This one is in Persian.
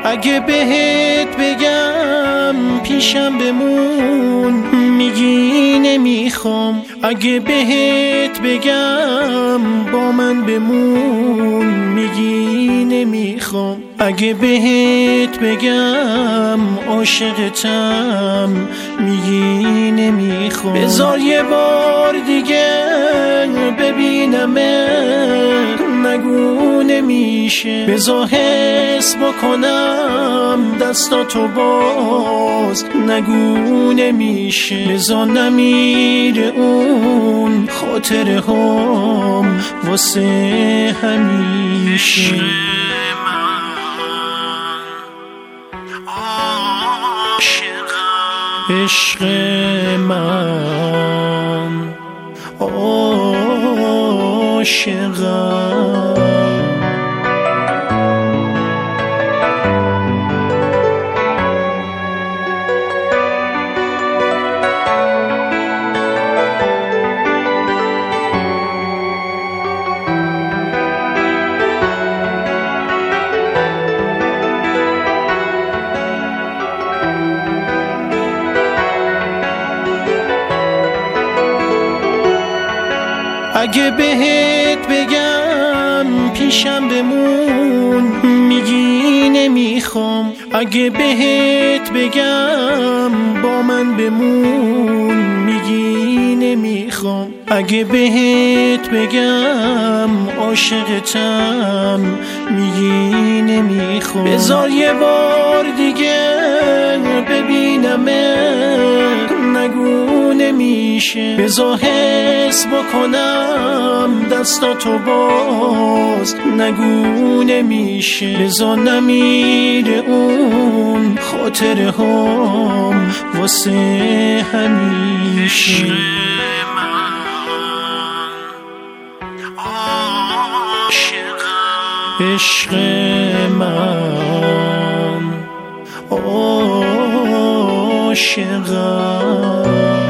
اگه بهت بگم پیشم بمون میگی نمیخوام، اگه بهت بگم با من بمون میگی نمیخوام، اگه بهت بگم عاشقتم میگی نمیخوام. بذار یه بار دیگه ببینمت، نگو نمیشه، بذار حس بکنم دستاتو باز، نگو نمیشه، بذار نمیره اون خاطره هم واسه همیشه. عشق من عاشقم. اگه بهت بگم پیشم بمون میگی نمیخوام، اگه بهت بگم با من بمون میگی نمیخوام، اگه بهت بگم عاشقتم میگی نمیخوام. بذار یه بار دیگه ببینمت، نگو نمیشه، بذار حس بکنم دستاتو باز، نگو نمیشه، بذار نمیره اون خاطره هم واسه همیشه. عشق من عاشقم.